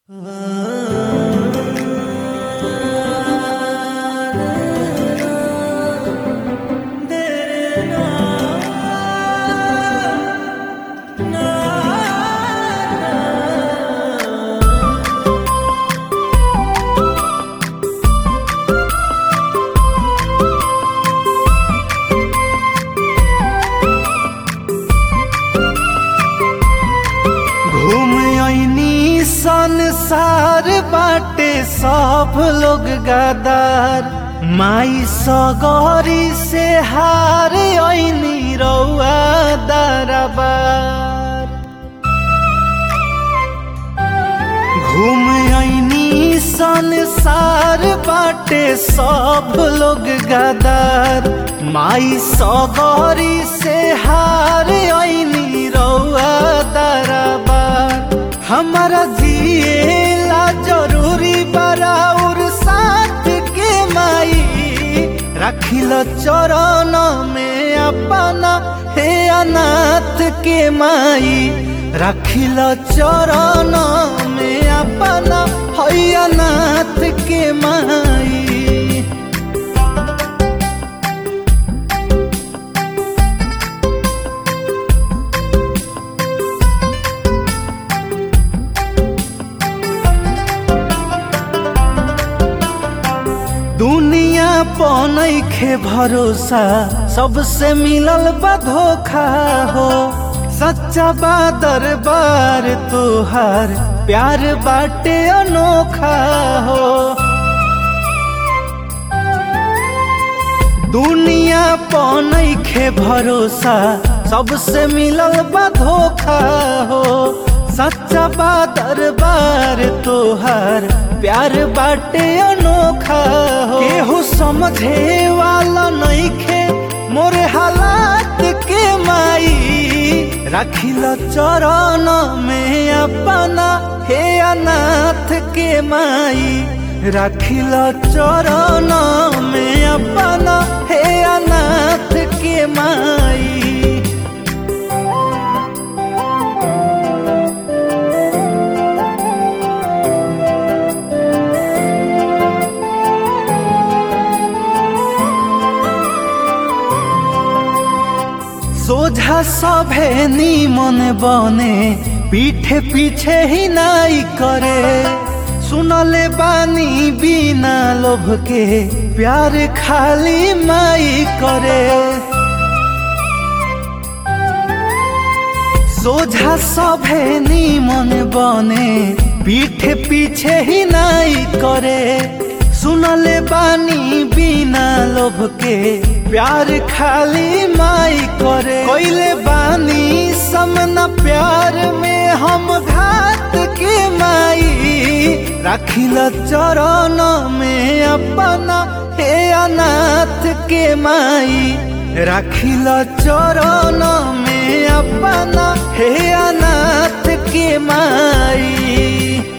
घूम आईनी संसार बाटे सब लोग गदार, माई सगरी से हार आईनी रउआ दरबार। घूम आईनी संसार बाटे सब लोग गदार, माई सगरी से हार आईनी रउआ दरबार। हमारा जिएला जरूरी बराउर साथ के माई, रखिल चरण में अपना हे अनाथ के माई, रखिल चरण में अपना हे अनाथ के माई। दुनिया पनइखे भरोसा, सबसे मिलल बा धोखा हो। सच्चा बा दरबार तोहार, प्यार बाटे अनोखा हो। दुनिया पनइखे भरोसा, सबसे मिलल बा धोखा हो। सच्चा बा दरबार तोहार, प्यार बाटे अनोखा हो। केहू समझे वाला नइखे मोरे हालात के माई, रखिल चरण में अपना हे अनाथ के माई, रखिल चरण में अपना हे अनाथ के माई। सोझा सभे नीमन बने, पीठे पीछे ही नाई करे। सुनले बानी बिना लोभ के, प्यार खाली माई करे। सोझा सभे नीमन बने, पीठे पीछे ही नाई करे। सुनले बानी बिना लोभ के, प्यार खाली माई करे। कोइले बानी समना प्यार में हम घात के माई, रखिल चरण में अपना हे अनाथ के माई, रखिल चरण में अपना हे अनाथ के माई।